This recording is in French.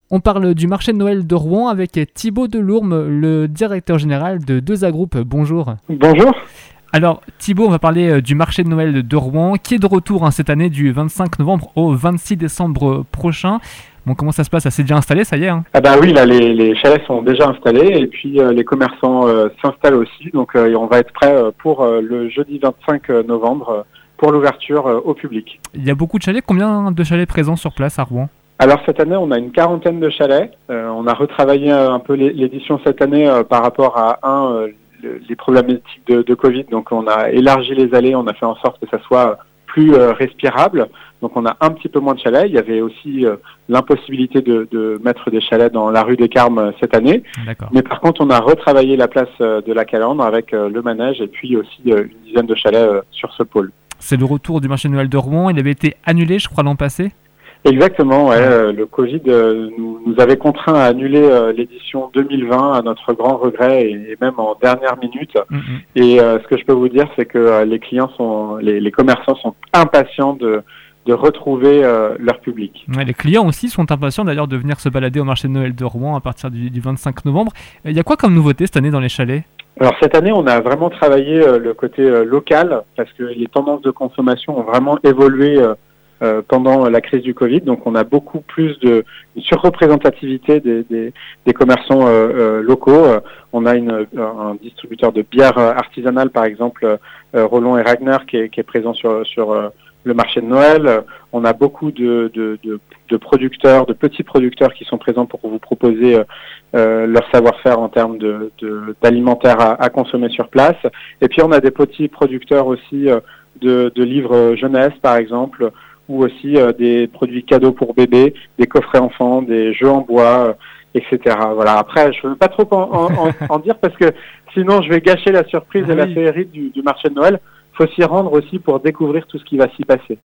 On parle du marché de Noël de Rouen avec Thibaut Delourme, le directeur général de 2A Group. Bonjour. Bonjour. Alors Thibaut, on va parler du marché de Noël de Rouen qui est de retour cette année du 25 novembre au 26 décembre prochain. Bon, comment ça se passe? Ça s'est déjà installé, ça y est Ah bah oui, là les chalets sont déjà installés et puis les commerçants s'installent aussi. Donc on va être prêt pour le jeudi 25 novembre pour l'ouverture au public. Il y a beaucoup de chalets. Combien de chalets présents sur place à Rouen? Alors cette année, on a une quarantaine de chalets. On a retravaillé un peu l'édition cette année par rapport à les problématiques de Covid. Donc on a élargi les allées, on a fait en sorte que ça soit plus respirable. Donc on a un petit peu moins de chalets. Il y avait aussi l'impossibilité de mettre des chalets dans la rue des Carmes cette année. D'accord. Mais par contre, on a retravaillé la place de la Calandre avec le manège et puis aussi une dizaine de chalets sur ce pôle. C'est le retour du marché de Noël de Rouen. Il avait été annulé, je crois, l'an passé. Exactement, ouais. Le Covid nous avait contraints à annuler l'édition 2020 à notre grand regret et même en dernière minute. Et ce que je peux vous dire, c'est que les clients les commerçants sont impatients de retrouver leur public. Ouais, les clients aussi sont impatients d'ailleurs de venir se balader au marché de Noël de Rouen à partir du 25 novembre. Il y a quoi comme nouveauté cette année dans les chalets? Alors cette année, on a vraiment travaillé le côté local parce que les tendances de consommation ont vraiment évolué pendant la crise du Covid. Donc on a beaucoup plus de surreprésentativité des commerçants locaux. On a un distributeur de bière artisanale, par exemple, Roland et Ragner, qui est présent sur le marché de Noël. On a beaucoup de producteurs, de petits producteurs qui sont présents pour vous proposer leur savoir-faire en termes d'alimentaire à consommer sur place. Et puis on a des petits producteurs aussi de livres jeunesse, par exemple, ou aussi des produits cadeaux pour bébés, des coffrets enfants, des jeux en bois, etc. Voilà. Après, je ne veux pas trop en dire parce que sinon je vais gâcher la surprise et la féerie du marché de Noël. Il faut s'y rendre aussi pour découvrir tout ce qui va s'y passer.